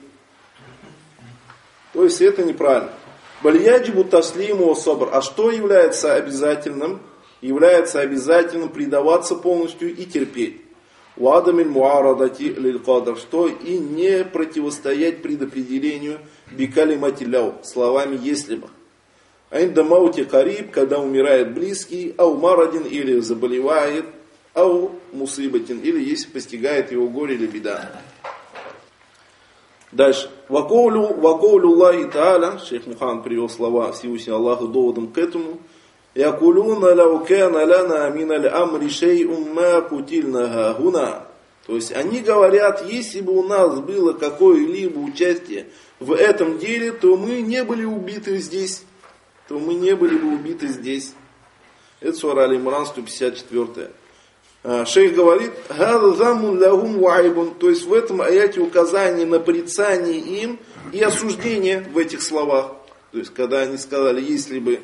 То есть это неправильно. Бальяджибу таслиму сабр. А что является обязательным? Является обязательным предаваться полностью и терпеть. Уадамиль муарадати лиль кадр. Что и не противостоять предопределению бикалимати ляу. Словами если бы. Айнда маути кариб, когда умирает близкий, ау марадин или заболевает, ау мусибатин, или если постигает его горе или беда. Дальше. Вакоулю, вакоулю Аллахи Тааля, шейх Мухаммад привел слова Всевышнего Аллаха доводом к этому. Якулюна лаукяна ляна миналь амри шей'ум ма кутильна хагуна. То есть они говорят, если бы у нас было какое-либо участие в этом деле, то мы не были убиты здесь. То мы не были бы убиты здесь. Это сура Аль-Имран сто пятьдесят четыре. Шейх говорит, то есть в этом аяте указание на порицание им и осуждение в этих словах. То есть когда они сказали, если бы.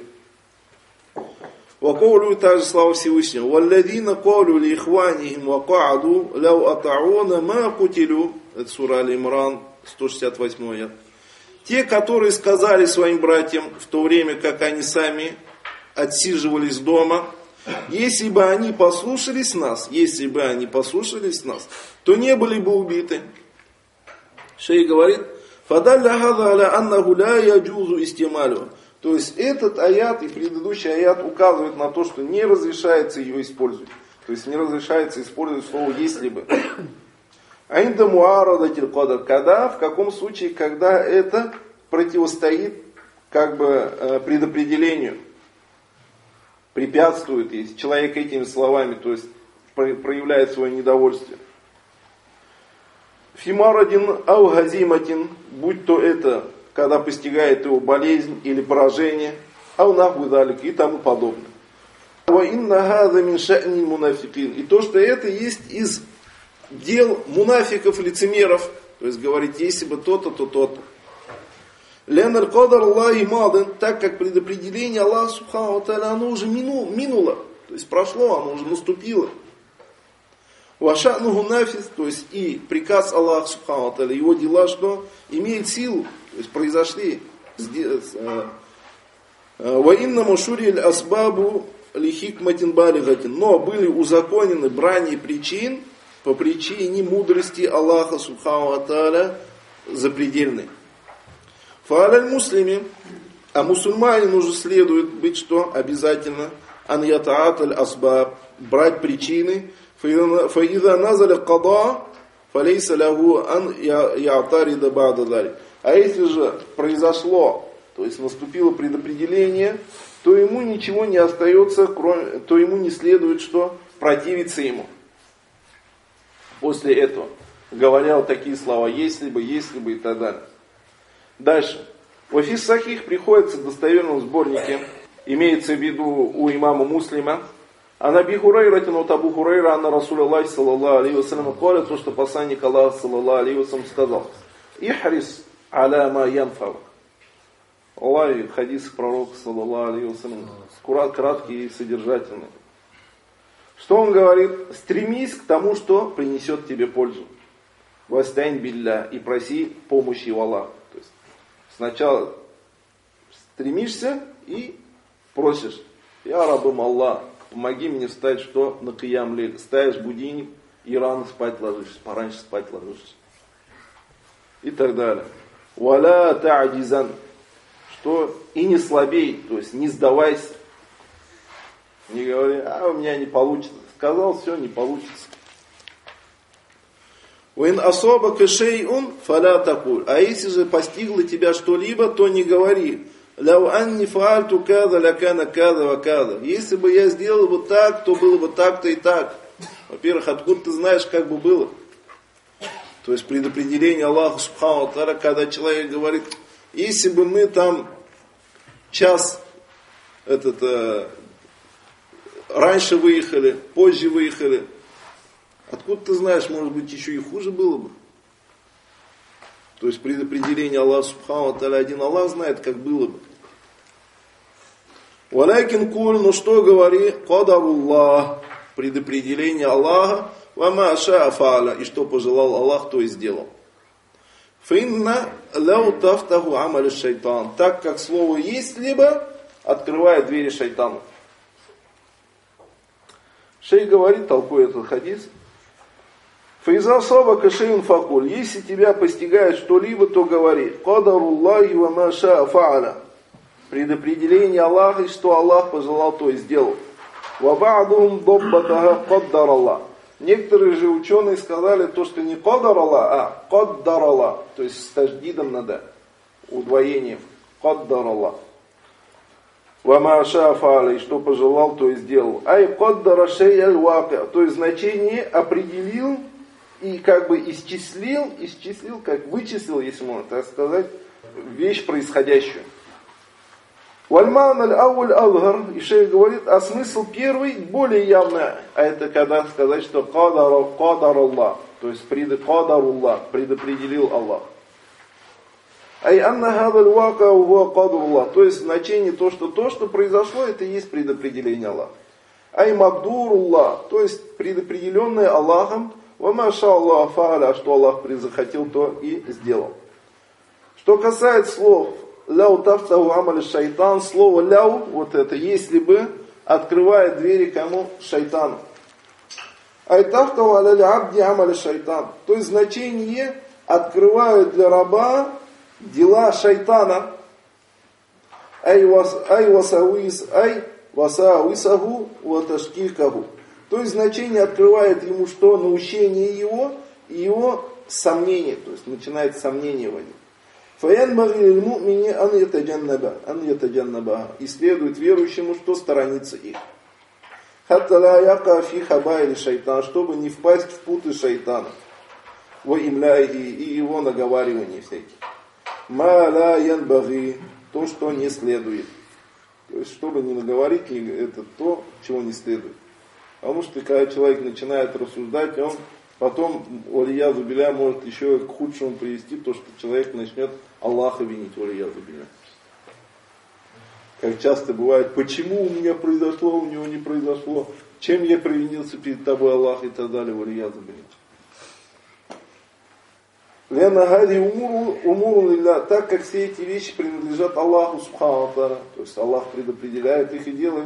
Вакоулю также слава Всевышнего. Валладина калю ли ихванихим вакааду ляу атауна ма кутилю. Это сура Аль-Имран сто шестьдесят восемь аят. Те, которые сказали своим братьям в то время, как они сами отсиживались дома, если бы они послушались нас, если бы они послушались нас, то не были бы убиты. Шейх говорит, фадалля хаза аля аннаху ля яджузу истималю. То есть этот аят и предыдущий аят указывают на то, что не разрешается ее использовать. То есть не разрешается использовать слово если бы. Айнда муарадатиль кадр. Когда, в каком случае, когда это противостоит как бы предопределению, препятствует, если человек этими словами, то есть проявляет свое недовольствие. Фимарадин ау газиматин, будь то это, когда постигает его болезнь или поражение, ау нахудалик и тому подобное. Ва инна хаза мин ша'ни мунафикин. И то, что это есть из дел мунафиков, лицемеров, То есть говорить, если бы то-то, то то-то. Ленар кадар Аллахи маден, так как предопределение Аллаха Субхану ва Тааля, оно уже мину, минуло, то есть прошло, оно уже наступило. Вашануху нафис, то есть и приказ Аллаха Субхану ва Тааля, его дела, что имеет силу, то есть произошли. Ва иннаму шуриль асбабу лихикматин балигатин, но были узаконены брани причин по причине мудрости Аллаха Субхану ва Тааля запредельной. Фа'аляль муслими, а мусульманину уже следует быть что? Обязательно. Ан ята'аталь асбаб, брать причины. Фа'идha назаля када, фалейса лягу ан ятарида ба'да далик. А если же произошло, то есть наступило предопределение, то ему ничего не остается, кроме, то ему не следует что? Противиться ему. После этого говоря вот такие слова, если бы, если бы и так далее. Дальше. В Афис Сахих приходится в достоверном сборнике, имеется в виду у имама Муслима, а Наби Хурайра, тянут Абу Хурайра, анна Расуль Аллахи, саллаллаху алейхи вассалям, говорит, то, что посланник Аллаха, саллаллаху алейхи вассалям, сказал: «Ихрис аля ма янфавак». Аллах, хадис пророка, саллаллаху алейхи вассалям, краткий и содержательный. Что он говорит? Стремись к тому, что принесет тебе пользу. Вастань билля, и проси помощи у Аллаха. То есть сначала стремишься и просишь: я рабым Аллах, помоги мне встать, что на киям лель. Ставишь будильник и рано спать ложишься, пораньше спать ложишься. И так далее. Валя та'адизан, что и не слабей, то есть не сдавайся. Не говори, а у меня не получится. Сказал, все, не получится. Уин асабака шей'ун фаля такуль. А если же постигло тебя что-либо, то не говори: лау анни фаальту када лякана када ва када. Если бы я сделал бы так, то было бы так-то и так. Во-первых, откуда ты знаешь, как бы было? То есть предопределение Аллаха Субхану ва Тааля, когда человек говорит: если бы мы там час этот, э, раньше выехали, позже выехали, откуда ты знаешь, может быть, еще и хуже было бы? То есть предопределение Аллаха Субхану ва Тааля, один Аллах знает, как было бы. Валякин куль, ну что говори, кадаруллах, предопределение Аллаха, ва ма шаа фааля, и что пожелал Аллах, то и сделал. Финна ляу тафтаху амаль шайтан, так как слово есть либо открывает двери шайтану. Шейх говорит, толкует этот хадис: фаиза сабака шейун факуль, если тебя постигает что-либо, то говори: кадаруллахи ва ма шаа фааля, предопределение Аллаха, и что Аллах пожелал, то и сделал. Ва ба'дум доббатаха каддар Аллах. Некоторые же ученые сказали то, что не кадар Аллах, а каддар Аллах, то есть с таждидом надо, удвоением. Каддар Аллах. Ва ма шаа фааля, и что пожелал, то и сделал. Ай каддара шей'аль ваки, то есть значение определил и как бы исчислил, исчислил, как вычислил, если можно так сказать, вещь происходящую. Вальман аль-ауль алгар, и шейх говорит, а смысл первый более явный, а это когда сказать, что кадар, кадар Аллах, то есть кадар Аллах, предопределил Аллах. Ай анна хадаль вака ува кадар Аллах, то есть значение то, что то, что произошло, это и есть предопределение Аллаха. Ай магдур Аллах, то есть предопределенное Аллахом, ва маша Аллах фааля, что Аллах захотел, то и сделал. Что касается слов ляу тафтаху амаль шайтан, слово ляу, вот это, если бы, открывает двери кому? Шайтану. Ай тафтаху аляль абди амаль шайтан, то есть значение открывают для раба дела шайтана. Ай васауис, ай васауисаху ваташкикаху, то есть значение открывает ему что? Научение его и его сомнение, то есть начинает сомнение в нем. И следует верующему, что сторониться их. Чтобы не впасть в путы шайтана. И его наговаривания всякие. То, что не следует. То есть, чтобы не наговорить, это то, чего не следует. Потому что, когда человек начинает рассуждать, он Потом, валиязу биля, может еще к худшему привести то, что человек начнет Аллаха винить, валиязу биля. Как часто бывает, почему у меня произошло, у него не произошло, чем я провинился перед тобой, Аллах, и так далее, валиязу биля. Лена хади умуру лилля, так как все эти вещи принадлежат Аллаху субхану ва тааля, то есть Аллах предопределяет их и делает.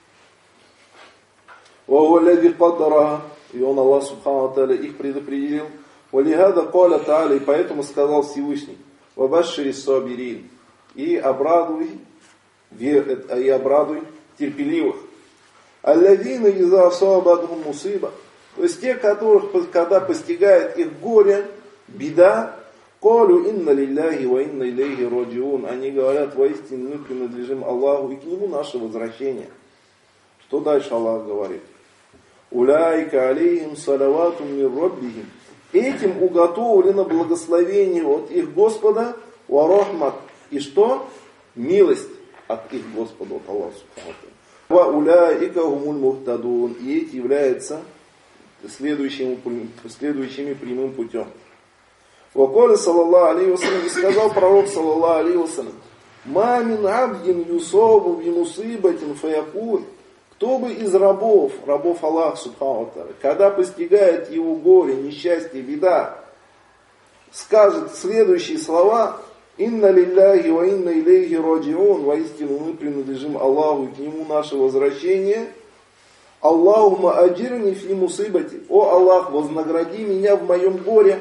Ва валлади каддараха, и он, Аллах субхану ва тааля, их предопределил. Валихада каля тааля, и поэтому сказал Всевышний: вабашшири сабирин, и обрадуй, и обрадуй терпеливых. Алладина иза асабатхум мусиба, то есть те, которых, когда постигает их горе, беда, колю инна лилляхи ва инна илейхи раджиун, они говорят, воистину мы принадлежим Аллаху и к Нему наше возвращение. Что дальше Аллах говорит? Уляйка алейхим салаватум мир раббихим, этим уготовлено благословение от их Господа, ва рахмат, и что? Милость от их Господа, от Аллаха субхану ва тааля. Ва уляйка гумуль мухтадун, и эти являются следующими, следующими прямым путем. Ваколя саллаллаху алейхи вассалям, и сказал пророк саллаллаху алейхи вассалям: ма мин абдин юсабу би мусибатин фаякуль, кто бы из рабов, рабов Аллаха субхану ва тааля, когда постигает его горе, несчастье, беда, скажет следующие слова: инна лилляхи ва инна илейхи раджиун, воистину мы принадлежим Аллаху и к Нему наше возвращение. Аллахума аджирни фи мусибати, о Аллах, вознагради меня в моем горе.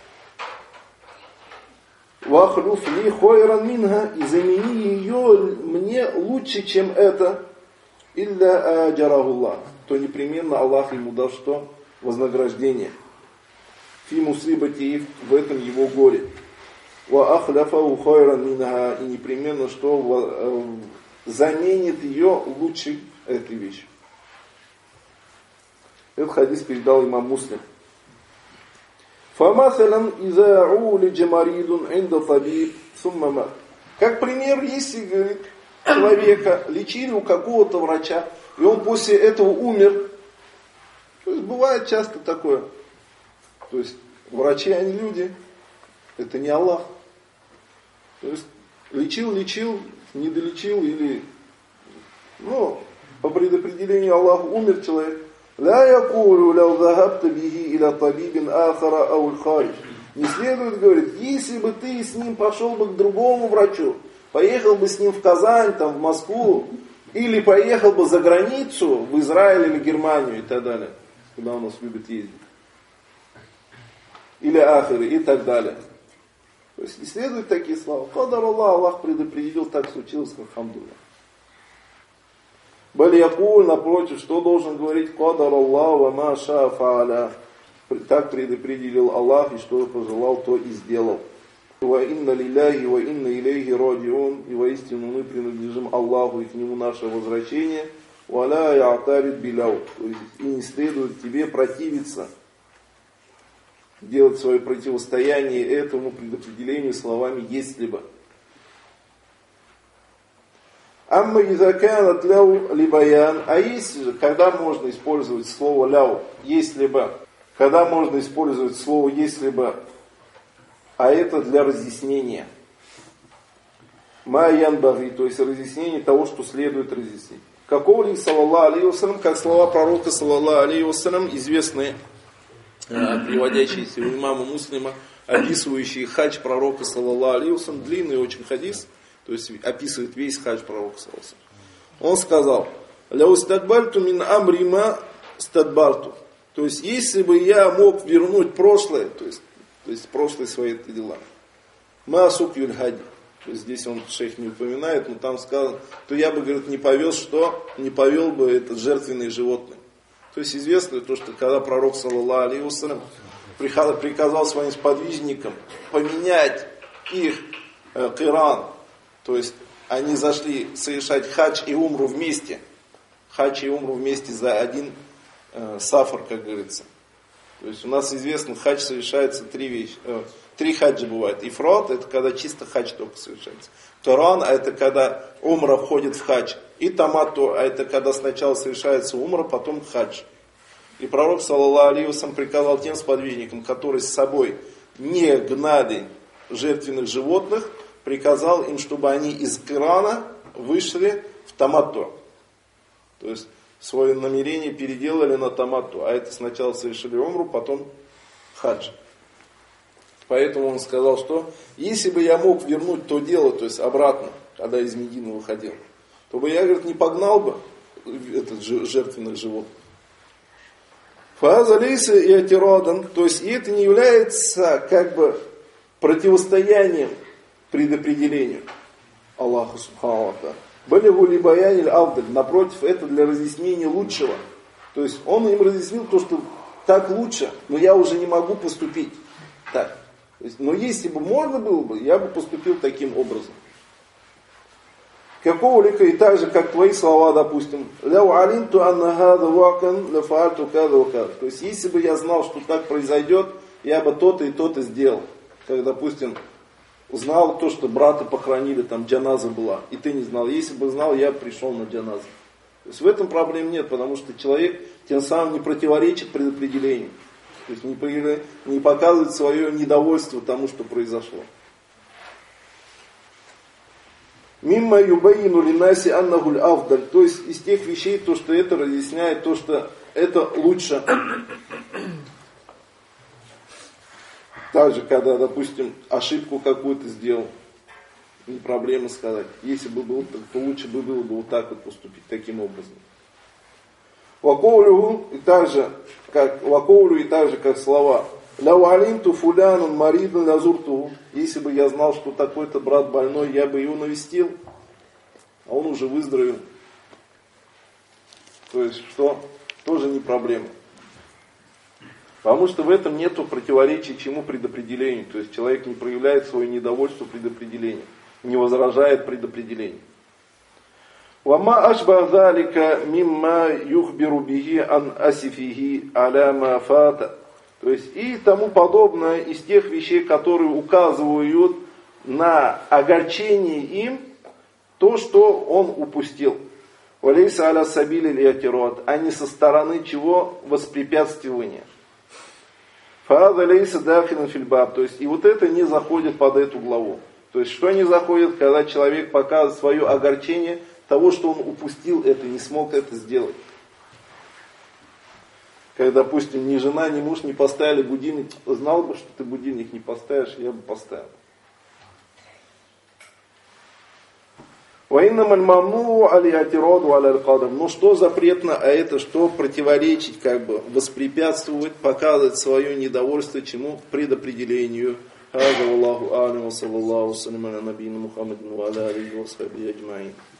Вахлюф ли хойран минха, и замени ее мне лучше, чем это. Илля аджарахуллах, то непременно Аллах ему даст что? Вознаграждение. Фи мусибати, в этом его горе. Ва ахляфау хойран минха, и непременно что заменит ее лучше этой вещи. Этот хадис передал имам Муслим. فَمَثَلًا إِذَا عُولِجَ مَرِيضٌ عِنْدَ طَبِيبٍ ثُمَّ مَاتَ. Как пример, если, говорит, человека лечили у какого-то врача, и он после этого умер. То есть бывает часто такое. То есть врачи, они люди, это не Аллах. То есть лечил, лечил, не долечил, или, ну, по предопределению Аллаха умер человек. لا يقول لو ذهبت به إلى طبيب آخر أو الخارج. Не следует говорить, если бы ты с ним пошел бы к другому врачу, поехал бы с ним в Казань, там, в Москву, или поехал бы за границу, в Израиль или Германию и так далее, куда у нас любят ездить, или ахиры и так далее. То есть не следует такие слова. Кадар Аллах, Аллах предопределил, так случилось, алхамдулилlah. Балиякуль, напротив, что должен говорить? Кадар Аллах ва ма ша фааля. Так предопределил Аллах, и что пожелал, то и сделал. Ва инна лилляхи ва инна илейхи раджиун, и воистину мы принадлежим Аллаху, и к Нему наше возвращение. Ва ля я'тарид биляу, то есть и не следует тебе противиться, делать свое противостояние этому предопределению словами «если бы». Амма иза канат ляу либаян, а если же, когда можно использовать слово ляу, если бы, когда можно использовать слово если бы, а это для разъяснения. Ма янбаги, то есть разъяснение того, что следует разъяснить. Какого ли саллаллаху алейхи вассалям, как слова пророка саллаллаху алейхи вассалям, известные, приводящиеся у имама Муслима, описывающие хадж пророка саллаллаху алейхи вассалям, длинный очень хадис, то есть описывает весь хадж пророка саллаллаху алейхи вассалям. Он сказал: «Ля устадбальту мин амрима стадбарту». То есть, если бы я мог вернуть прошлое, то есть, то есть прошлые свои дела, ма сук юльхади, то есть здесь он шейх не упоминает, но там сказано, то я бы, говорит, не повез что? Не повел бы этот жертвенные животные. То есть известно то, что когда пророк саллаллаху алейхи вассалям приказал своим сподвижникам поменять их э, киран, то есть они зашли совершать хадж и умру вместе. Хадж и умру вместе за один э, сафар, как говорится. То есть у нас известно, хадж совершается три вещи. Э, три хаджа бывает. Ифрат, это когда чисто хадж только совершается. Таран, а это когда умра входит в хадж. И таматту, а это когда сначала совершается умра, потом хадж. И пророк, саллаллаху алейхи ва саллям, приказал тем сподвижникам, которые с собой не гнали жертвенных животных, приказал им, чтобы они из Кирана вышли в таматту. То есть свое намерение переделали на таматту. А это сначала совершили умру, потом хадж. Поэтому он сказал, что если бы я мог вернуть то дело, то есть обратно, когда из Медины выходил, то бы я, говорит, не погнал бы этот жертвенных животных. Фазалейса и атирадан, то есть и это не является как бы противостоянием предопределению Аллаха субхану ва тааля. Были гули баяниль авдаль, напротив, это для разъяснения лучшего. То есть он им разъяснил то, что так лучше, но я уже не могу поступить так. То есть, но если бы можно было бы, я бы поступил таким образом. Какого лика и так же, как твои слова, допустим. Ляу алимту анна хада вакан лафаату када вакада. То есть, если бы я знал, что так произойдет, я бы то-то и то-то сделал. Как, допустим, знал то, что брата похоронили, там джаназа была, и ты не знал. Если бы знал, я пришел на джаназу. То есть, в этом проблем нет, потому что человек тем самым не противоречит предопределению. То есть не, не показывает свое недовольство тому, что произошло. Мимма юбаину линаси аннахуль авдаль. То есть из тех вещей, то, что это разъясняет, то, что это лучше. Также, когда, допустим, ошибку какую-то сделал, не проблема сказать. Если бы было так, то лучше бы было бы вот так вот поступить, таким образом. Вакоулю и также, как вакоулю и также как слова. Ляу алимту фулянун маридун лязурту. Если бы я знал, что такой-то брат больной, я бы его навестил, а он уже выздоровел. То есть, что тоже не проблема. Потому что в этом нету противоречия чему предопределению. То есть человек не проявляет свое недовольство предопределению, не возражает предопределению. Вама ашба залика мимма юхбиру бихи ан асифихи аляма фата. То есть и тому подобное из тех вещей, которые указывают на огорчение им то, что он упустил. Валейса аля сабили лиатирот, а не со стороны чего воспрепятствования. Фаада лейса дахилан фильбаб. То есть и вот это не заходит под эту главу. То есть что не заходит, когда человек показывает свое огорчение того, что он упустил это, не смог это сделать. Когда, допустим, ни жена, ни муж не поставили будильник, знал бы, что ты будильник не поставишь, я бы поставил. Ну что запретно, а это что противоречить, как бы воспрепятствовать, показывать свое недовольство чему? Предопределению. هذا والله أعلم وصلى الله وسلم على نبينا محمد وعلى آله وصحبه أجمعين.